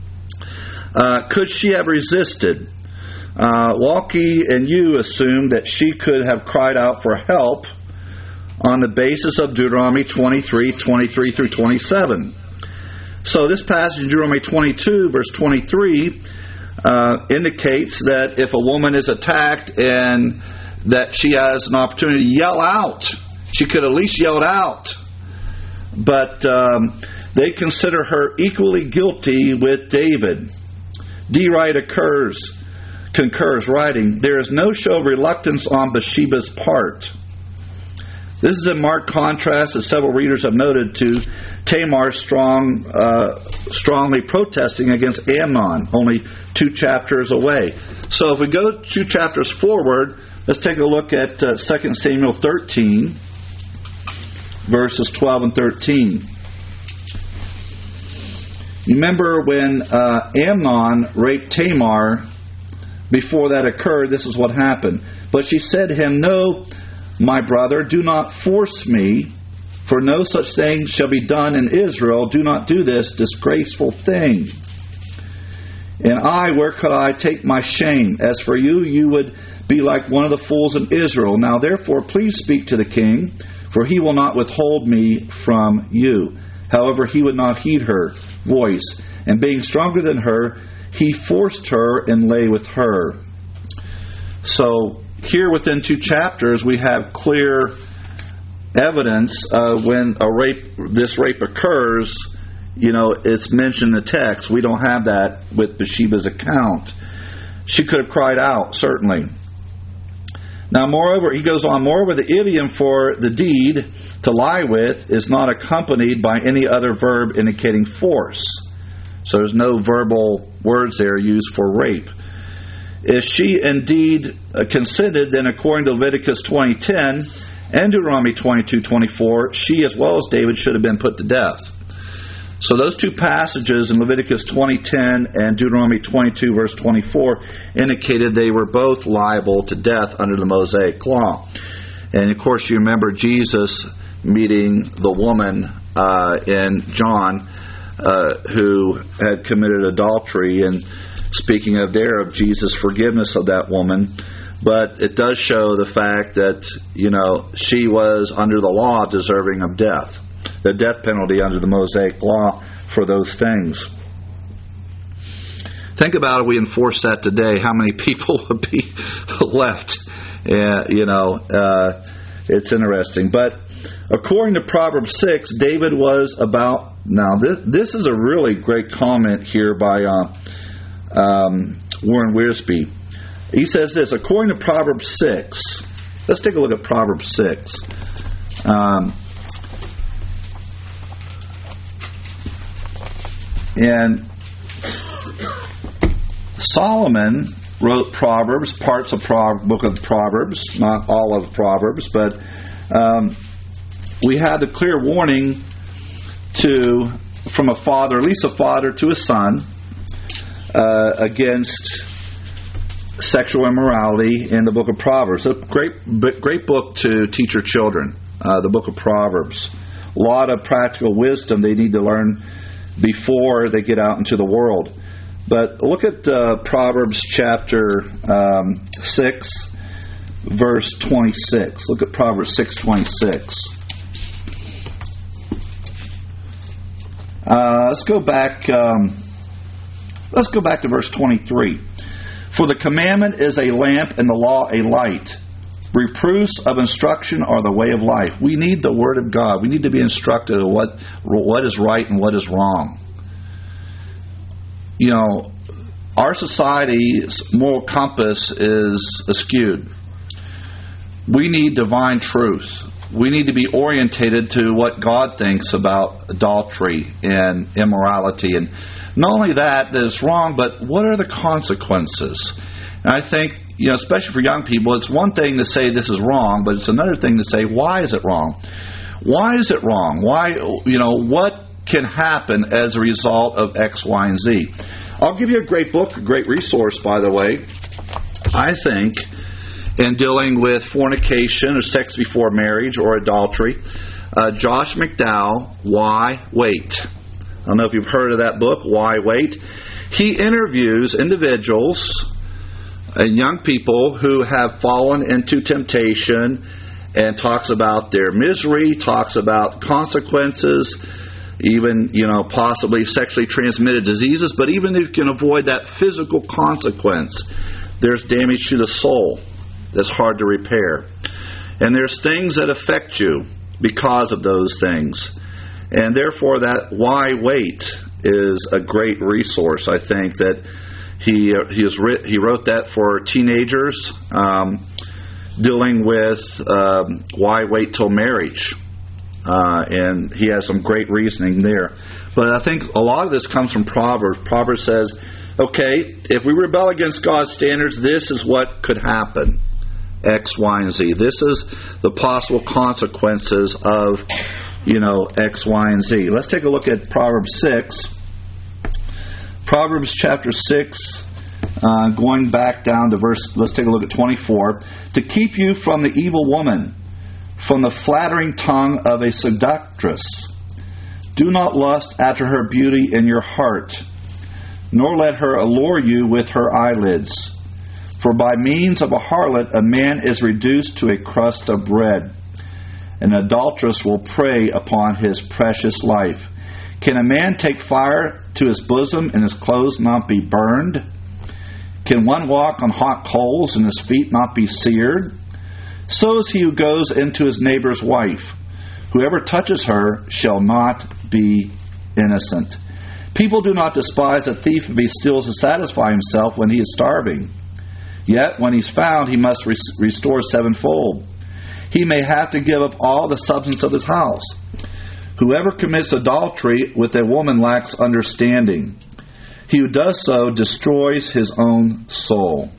Speaker 1: Uh, could she have resisted? Uh, Walkie and you assume that she could have cried out for help on the basis of Deuteronomy twenty-three, twenty-three through twenty-seven. So this passage in Deuteronomy twenty-two, verse twenty-three, uh, indicates that if a woman is attacked and that she has an opportunity to yell out, she could at least yell out. But um, they consider her equally guilty with David. D. Wright occurs, concurs, writing, there is no show of reluctance on Bathsheba's part. This is in marked contrast, as several readers have noted, to Tamar strong, uh, strongly protesting against Amnon, only two chapters away. So if we go two chapters forward, Let's take a look at uh, Second Samuel thirteen, verses twelve and thirteen. You remember when uh, Amnon raped Tamar? Before that occurred, this is what happened. But she said to him, "No, my brother, do not force me, for no such thing shall be done in Israel. Do not do this disgraceful thing. And I, where could I take my shame? As for you, you would be like one of the fools in Israel. Now therefore, please speak to the king, for he will not withhold me from you." However, he would not heed her voice, and being stronger than her, he forced her and lay with her. So here within two chapters, we have clear evidence uh, when a rape, this rape occurs. You know, it's mentioned in the text. We don't have that with Bathsheba's account. She could have cried out, certainly. Now, moreover, he goes on, moreover, the idiom for the deed, to lie with, is not accompanied by any other verb indicating force. So there's no verbal words there used for rape. If she indeed uh, consented, then according to Leviticus twenty ten and Deuteronomy twenty-two twenty-four, she as well as David should have been put to death. So those two passages in Leviticus twenty ten and Deuteronomy twenty-two verse twenty-four indicated they were both liable to death under the Mosaic law. And of course you remember Jesus meeting the woman uh, in John uh, who had committed adultery, and speaking of there of Jesus' forgiveness of that woman. But it does show the fact that, you know, she was under the law deserving of death. The death penalty under the Mosaic law for those things. Think about if we enforce that today, how many people would be left? Uh, you know, uh, it's interesting. But according to Proverbs six, David was about... Now, this, this is a really great comment here by uh, um, Warren Wiersbe. He says this, according to Proverbs six, let's take a look at Proverbs six. Um, and Solomon wrote Proverbs, parts of the book of Proverbs, not all of Proverbs, but um, we had the clear warning to from a father, at least a father to a son, uh, against sexual immorality in the book of Proverbs. A great, great book to teach your children, uh, the book of Proverbs. A lot of practical wisdom they need to learn before they get out into the world. But look at uh, Proverbs chapter um, six, verse twenty-six. Look at Proverbs six twenty-six. Uh, let's go back. Um, let's go back to verse twenty-three. For the commandment is a lamp and the law a light. Reproofs of instruction are the way of life. We need the Word of God. We need to be instructed of what what is right and what is wrong. You know, our society's moral compass is askewed. We need divine truth. We need to be orientated to what God thinks about adultery and immorality. And not only that, that it's wrong, but what are the consequences? And I think, you know, especially for young people, it's one thing to say this is wrong, but it's another thing to say, why is it wrong? Why is it wrong? Why, you know, what can happen as a result of X, Y, and Z? I'll give you a great book, a great resource, by the way, I think, in dealing with fornication or sex before marriage or adultery. Uh, Josh McDowell, Why Wait? I don't know if you've heard of that book, Why Wait? He interviews individuals and young people who have fallen into temptation and talks about their misery, talks about consequences, even, you know, possibly sexually transmitted diseases. But even if you can avoid that physical consequence, there's damage to the soul that's hard to repair. And there's things that affect you because of those things. And therefore that Why Wait is a great resource. I think that he he, has writ, he wrote that for teenagers, um, dealing with um, why wait till marriage. Uh, and he has some great reasoning there. But I think a lot of this comes from Proverbs. Proverbs says, okay, if we rebel against God's standards, this is what could happen. X, Y, and Z. This is the possible consequences of, you know, X, Y, and Z. Let's take a look at Proverbs six. Proverbs chapter six, uh, going back down to verse, let's take a look at twenty-four. To keep you from the evil woman, from the flattering tongue of a seductress. Do not lust after her beauty in your heart, nor let her allure you with her eyelids. For by means of a harlot a man is reduced to a crust of bread. An adulteress will prey upon his precious life. Can a man take fire to his bosom and his clothes not be burned? Can one walk on hot coals and his feet not be seared? So is he who goes into his neighbor's wife. Whoever touches her shall not be innocent. People do not despise a thief if he steals to satisfy himself when he is starving. Yet when he's found, he must res- restore sevenfold. He may have to give up all the substance of his house. Whoever commits adultery with a woman lacks understanding. He who does so destroys his own soul.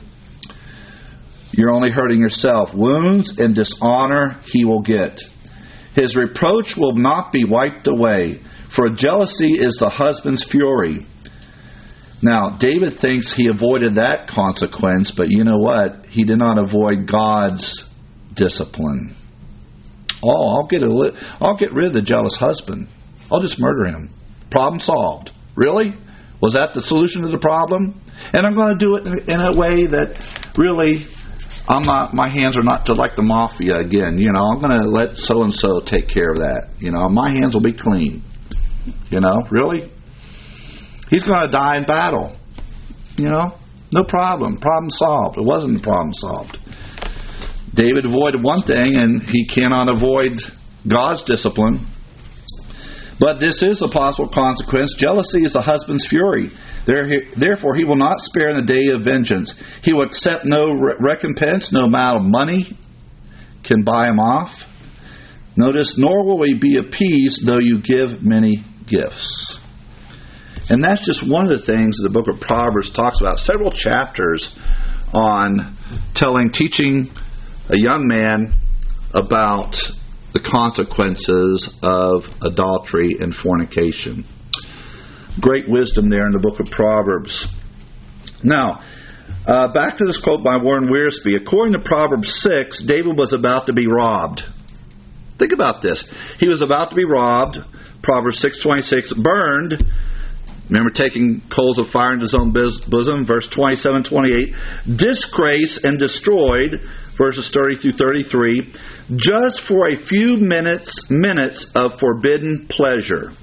Speaker 1: You're only hurting yourself. Wounds and dishonor he will get. His reproach will not be wiped away, for jealousy is the husband's fury. Now, David thinks he avoided that consequence, but you know what? He did not avoid God's discipline. Oh, I'll get a, I'll get rid of the jealous husband. I'll just murder him. Problem solved. Really? Was that the solution to the problem? And I'm going to do it in, in a way that really, I'm not. My hands are not to like the mafia again. You know, I'm going to let so and so take care of that. You know, my hands will be clean. You know, really? He's going to die in battle. You know, no problem. Problem solved. It wasn't the problem solved. David avoided one thing, and he cannot avoid God's discipline. But this is a possible consequence. Jealousy is a husband's fury. Therefore, he will not spare in the day of vengeance. He will accept no recompense, no amount of money can buy him off. Notice, nor will he be appeased, though you give many gifts. And that's just one of the things the book of Proverbs talks about. Several chapters on telling, teaching a young man about the consequences of adultery and fornication. Great wisdom there in the book of Proverbs. Now, uh, back to this quote by Warren Wiersbe. According to Proverbs six, David was about to be robbed. Think about this. He was about to be robbed. Proverbs six twenty-six, burned. Remember, taking coals of fire into his own bosom. Verse twenty-seven, twenty-eight. Disgraced and destroyed. Verses thirty through thirty-three. Just for a few minutes, minutes of forbidden pleasure.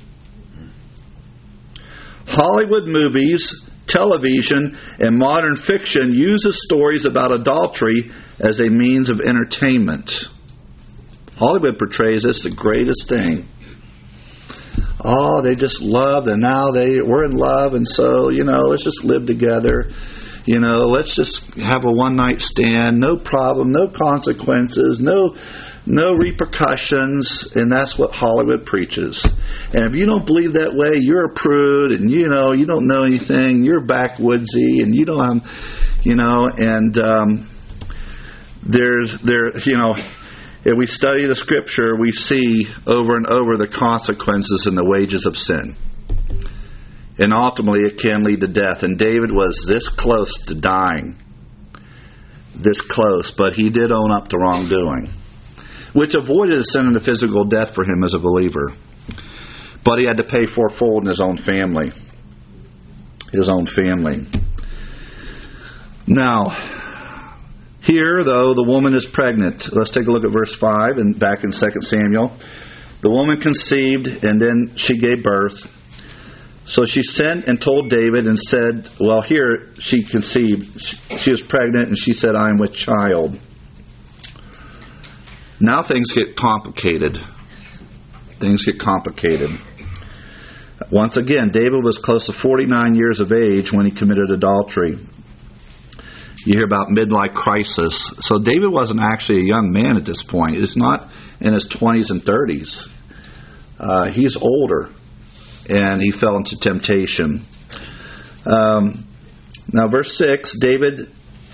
Speaker 1: Hollywood movies, television, and modern fiction uses stories about adultery as a means of entertainment. Hollywood portrays this the greatest thing. Oh, they just love, and now they we're in love, and so, you know, let's just live together. You know, let's just have a one-night stand, no problem, no consequences, no no repercussions, and that's what Hollywood preaches. And if you don't believe that way, you're a prude, and you know, you don't know anything, you're backwoodsy, and you don't, you know, and um, there's, there, you know, if we study the Scripture, we see over and over the consequences and the wages of sin. And ultimately it can lead to death. And David was this close to dying. This close. But he did own up to wrongdoing, which avoided the sin and the physical death for him as a believer. But he had to pay fourfold in his own family. His own family. Now, here, though, the woman is pregnant. Let's take a look at verse five and back in Second Samuel. The woman conceived, and then she gave birth. So she sent and told David and said, well, here she conceived. She was pregnant, and she said, I am with child. Now things get complicated. Things get complicated. Once again, David was close to forty-nine years of age when he committed adultery. You hear about midlife crisis. So David wasn't actually a young man at this point. He's not in his twenties and thirties. Uh, he's older. And he fell into temptation. Um, now, verse six, David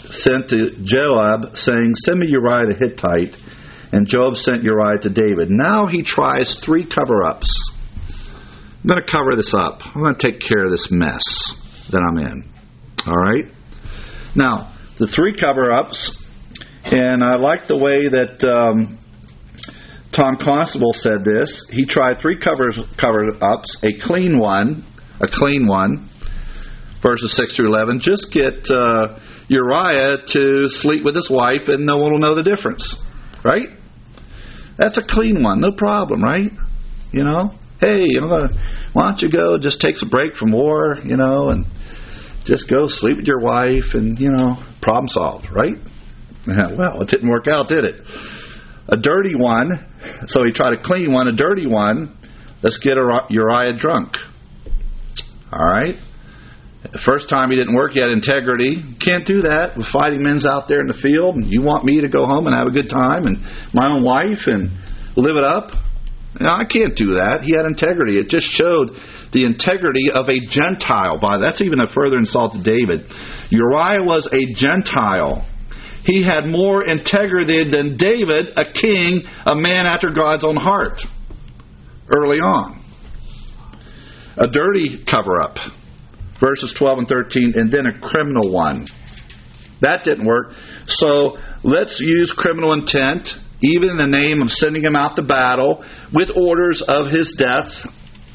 Speaker 1: sent to Joab, saying, "Send me Uriah the Hittite." And Joab sent Uriah to David. Now he tries three cover-ups. I'm going to cover this up. I'm going to take care of this mess that I'm in. All right? Now, the three cover-ups, and I like the way that um, Tom Constable said this. He tried three covers, cover-ups, a clean one, a clean one, verses six through eleven. Just get uh, Uriah to sleep with his wife and no one will know the difference. Right? That's a clean one. No problem, right? You know? Hey, I'm gonna, why don't you go, just take a break from war, you know, and just go sleep with your wife and, you know, problem solved, right? Well, it didn't work out, did it? A dirty one, so he tried a clean one, a dirty one, let's get Uriah drunk. All right? The first time he didn't work, he had integrity. Can't do that with fighting men's out there in the field. And you want me to go home and have a good time and my own wife and live it up? No, I can't do that. He had integrity. It just showed the integrity of a Gentile. By that's even a further insult to David. Uriah was a Gentile. He had more integrity than David, a king, a man after God's own heart, early on. A dirty cover-up. Verses twelve and thirteen, and then a criminal one. That didn't work. So let's use criminal intent, even in the name of sending him out to battle, with orders of his death.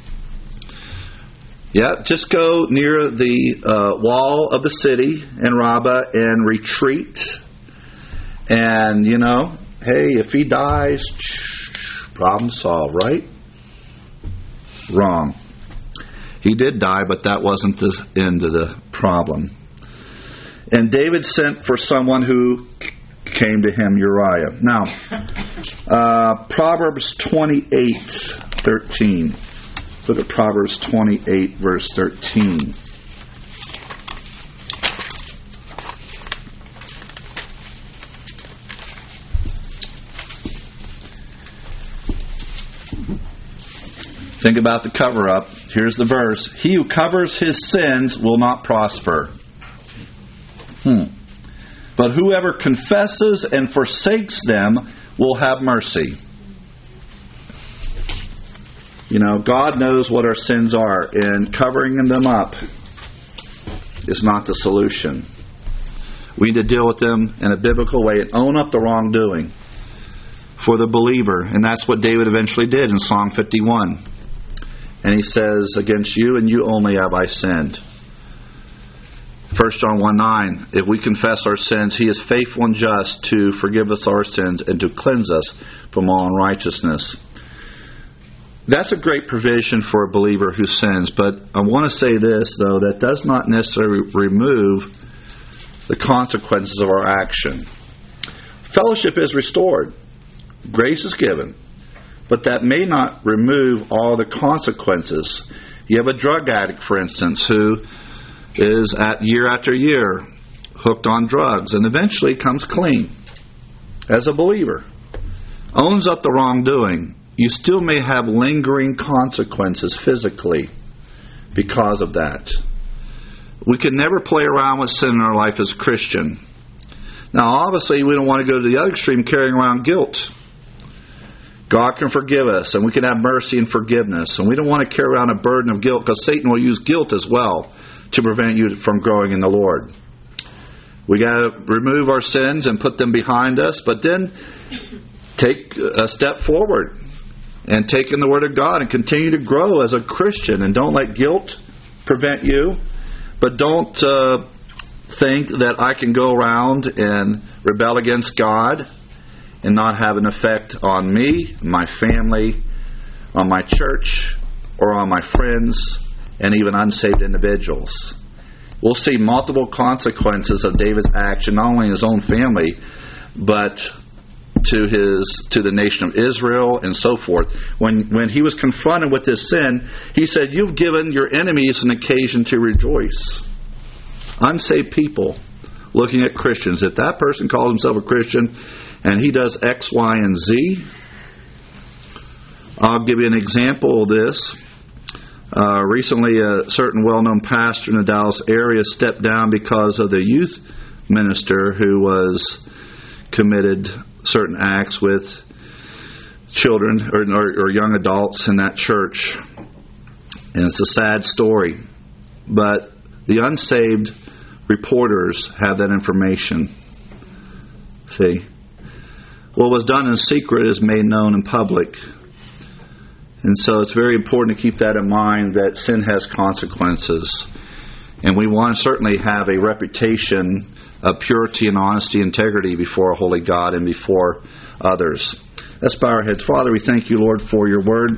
Speaker 1: Yeah, just go near the uh, wall of the city in Rabbah and retreat. And, you know, hey, if he dies, problem solved, right? Wrong. He did die, but that wasn't the end of the problem. And David sent for someone who came to him, Uriah. Now, uh, Proverbs twenty-eight thirteen. Look at Proverbs twenty-eight, verse thirteen. Think about the cover-up. Here's the verse. He who covers his sins will not prosper. Hmm. But whoever confesses and forsakes them will have mercy. You know, God knows what our sins are, and covering them up is not the solution. We need to deal with them in a biblical way and own up the wrongdoing for the believer. And that's what David eventually did in Psalm fifty-one. And he says, against you and you only have I sinned. First John one nine, if we confess our sins, he is faithful and just to forgive us our sins and to cleanse us from all unrighteousness. That's a great provision for a believer who sins. But I want to say this, though, that does not necessarily remove the consequences of our action. Fellowship is restored. Grace is given. But that may not remove all the consequences. You have a drug addict, for instance, who is at year after year hooked on drugs and eventually comes clean as a believer, owns up the wrongdoing. You still may have lingering consequences physically because of that. We can never play around with sin in our life as Christian. Now, obviously, we don't want to go to the other extreme carrying around guilt. God can forgive us, and we can have mercy and forgiveness. And we don't want to carry around a burden of guilt, because Satan will use guilt as well to prevent you from growing in the Lord. We got to remove our sins and put them behind us, but then take a step forward and take in the Word of God and continue to grow as a Christian. And don't let guilt prevent you, but don't uh, think that I can go around and rebel against God and not have an effect on me, my family, on my church, or on my friends, and even unsaved individuals. We'll see multiple consequences of David's action, not only in his own family, but to his to the nation of Israel and so forth. When when he was confronted with this sin, he said, "You've given your enemies an occasion to rejoice." Unsaved people looking at Christians. If that person calls himself a Christian and he does X, Y, and Z, I'll give you an example of this. Uh, recently, a certain well-known pastor in the Dallas area stepped down because of the youth minister who was committed certain acts with children or, or, or young adults in that church. And it's a sad story. But the unsaved reporters have that information. See? What was done in secret is made known in public. And so it's very important to keep that in mind, that sin has consequences. And we want to certainly have a reputation of purity and honesty, integrity before a holy God and before others. Let's bow our heads. Father, we thank you, Lord, for your word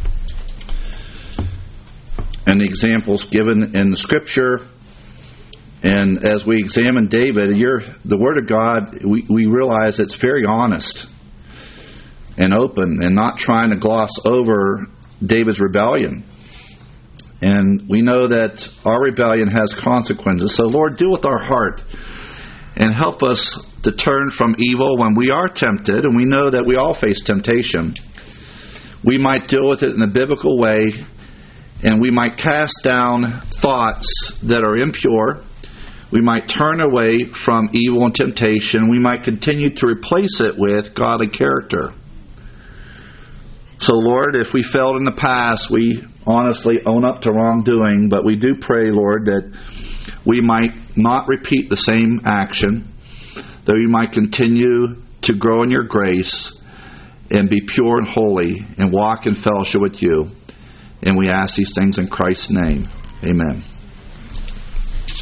Speaker 1: and the examples given in the Scripture. And as we examine David, you're, the Word of God, we, we realize it's very honest and open and not trying to gloss over David's rebellion. And we know that our rebellion has consequences. So, Lord, deal with our heart and help us to turn from evil when we are tempted, and we know that we all face temptation. We might deal with it in a biblical way, and we might cast down thoughts that are impure. We might turn away from evil and temptation. We might continue to replace it with godly character. So, Lord, if we failed in the past, we honestly own up to wrongdoing, but we do pray, Lord, that we might not repeat the same action, that we might continue to grow in your grace and be pure and holy and walk in fellowship with you. And we ask these things in Christ's name. Amen.